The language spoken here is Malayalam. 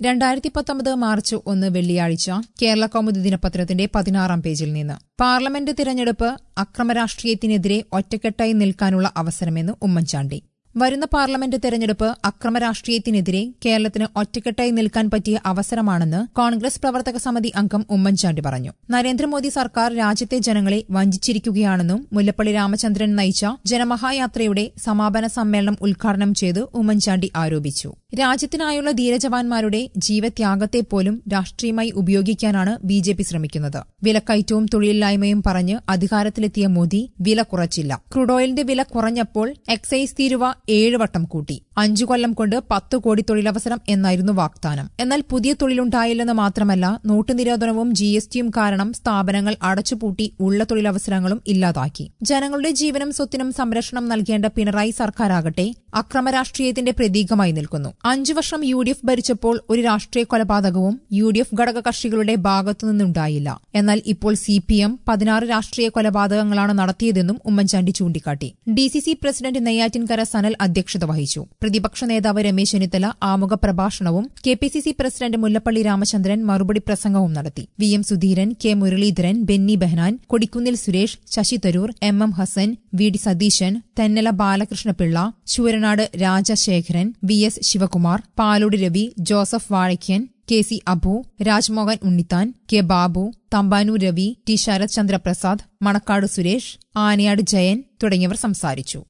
2019 മാർച്ച് 1 വെള്ളിയാഴ്ച കേരള കൗമുദി ദിനപത്രത്തിന്റെ 16-ാം പേജിൽ നിന്ന് പാർലമെന്റ് തിരഞ്ഞെടുപ്പ് അക്രമരാഷ്ട്രീയത്തിനെതിരെ ഒറ്റക്കെട്ടായി നിൽക്കാനുള്ള അവസരമെന്ന് ഉമ്മൻചാണ്ടി. വരുന്ന പാർലമെന്റ് തെരഞ്ഞെടുപ്പ് അക്രമരാഷ്ട്രീയത്തിനെതിരെ കേരളത്തിന് ഒറ്റക്കെട്ടായി നിൽക്കാൻ പറ്റിയ അവസരമാണെന്ന് കോൺഗ്രസ് പ്രവർത്തക സമിതി അംഗം ഉമ്മൻചാണ്ടി പറഞ്ഞു. നരേന്ദ്രമോദി സർക്കാർ രാജ്യത്തെ ജനങ്ങളെ വഞ്ചിച്ചിരിക്കുകയാണെന്നും മുല്ലപ്പള്ളി രാമചന്ദ്രൻ നയിച്ച ജനമഹായാത്രയുടെ സമാപന സമ്മേളനം ഉദ്ഘാടനം ചെയ്ത് ഉമ്മൻചാണ്ടി ആരോപിച്ചു. രാജ്യത്തിനായുള്ള ധീരജവാന്മാരുടെ ജീവത്യാഗത്തെപ്പോലും രാഷ്ട്രീയമായി ഉപയോഗിക്കാനാണ് ബിജെപി ശ്രമിക്കുന്നത്. വിലക്കയറ്റവും തൊഴിലില്ലായ്മയും പറഞ്ഞ് അധികാരത്തിലെത്തിയ മോദി വില കുറച്ചില്ല. ക്രൂഡ് ഓയിലിന്റെ വില കുറഞ്ഞപ്പോൾ എക്സൈസ് തീരുവ 7 വട്ടം കൂട്ടി. 5 കൊല്ലം കൊണ്ട് 10 കോടി തൊഴിലവസരം എന്നായിരുന്നു വാഗ്ദാനം. എന്നാൽ പുതിയ തൊഴിലുണ്ടായില്ലെന്ന് മാത്രമല്ല, നോട്ട് നിരോധനവും ജിഎസ്ടിയും കാരണം സ്ഥാപനങ്ങൾ അടച്ചുപൂട്ടി ഉള്ള തൊഴിലവസരങ്ങളും ഇല്ലാതാക്കി. ജനങ്ങളുടെ ജീവനും സ്വത്തിനും സംരക്ഷണം നൽകേണ്ട പിണറായി സർക്കാരാകട്ടെ അക്രമരാഷ്ട്രീയത്തിന്റെ പ്രതീകമായി നിൽക്കുന്നു. 5 വർഷം UDF ഭരിച്ചപ്പോൾ ഒരു രാഷ്ട്രീയ കൊലപാതകവും UDF ഘടകകക്ഷികളുടെ ഭാഗത്തുനിന്നുണ്ടായില്ല. എന്നാൽ ഇപ്പോൾ CPM 16 രാഷ്ട്രീയ കൊലപാതകങ്ങളാണ് നടത്തിയതെന്നും ഉമ്മൻചാണ്ടി ചൂണ്ടിക്കാട്ടി. DCC പ്രസിഡന്റ് നെയ്യാറ്റിൻകര സനൽ അധ്യക്ഷത വഹിച്ചു. പ്രതിപക്ഷ നേതാവ് രമേശ് ചെന്നിത്തല ആമുഖ പ്രഭാഷണവും KPCC പ്രസിഡന്റ് മുല്ലപ്പള്ളി രാമചന്ദ്രൻ മറുപടി പ്രസംഗവും നടത്തി. VM Sudheeran, K Muraleedharan, Benny Behanan, Kodikunnil Suresh, Shashi Tharoor, MM Hassan, VD Satheesan, Thennala Balakrishnapillai, Sooranad Rajasekharan, VS Sivakumar, Palode Ravi, Joseph Vazhakkan, KC Abu, Rajmohan Unnithan, K Babu, Thampanoor Ravi, T Sarath Chandraprasad, Manakkad Suresh, Anayad Jayan തുടങ്ങിയവർ സംസാരിച്ചു.